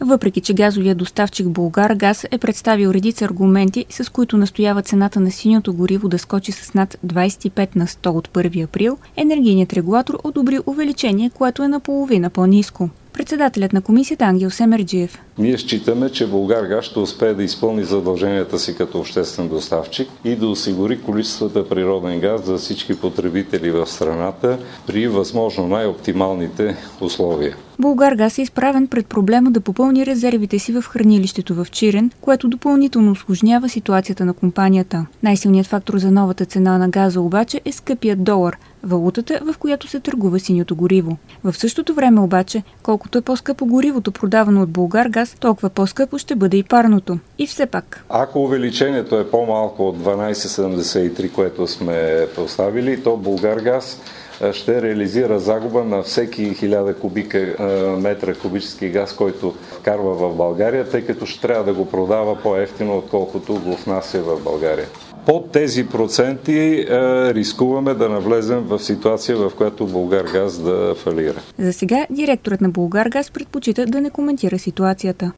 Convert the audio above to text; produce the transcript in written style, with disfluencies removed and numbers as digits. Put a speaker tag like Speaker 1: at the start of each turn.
Speaker 1: Въпреки че газовия доставчик Булгаргаз е представил редица аргументи, с които настоява цената на синьото гориво да скочи с над 25 на 100 от 1 април, енергийният регулатор одобри увеличение, което е наполовина по-ниско. Председателят на комисията Ангел Семерджиев.
Speaker 2: Ние считаме, че Булгаргаз ще успее да изпълни задълженията си като обществен доставчик и да осигури количествата природен газ за всички потребители в страната при възможно най-оптималните условия.
Speaker 1: Булгаргаз е изправен пред проблема да попълни резервите си в хранилището в Чирен, което допълнително усложнява ситуацията на компанията. Най-силният фактор за новата цена на газа обаче е скъпият долар, валутата, в която се търгува синьото гориво. В същото време обаче, колкото е по-скъпо горивото, продавано от Булгаргаз, толкова по-скъпо ще бъде и парното. И все пак.
Speaker 2: Ако увеличението е по-малко от 12,73, което сме поставили, то Булгаргаз ще реализира загуба на всеки 1000 метра кубически газ, който вкарва в България, тъй като ще трябва да го продава по-евтино, отколкото го внася в България. Под тези проценти рискуваме да навлезем в ситуация, в която Булгаргаз да фалира.
Speaker 1: За сега директорът на Булгаргаз предпочита да не коментира ситуацията.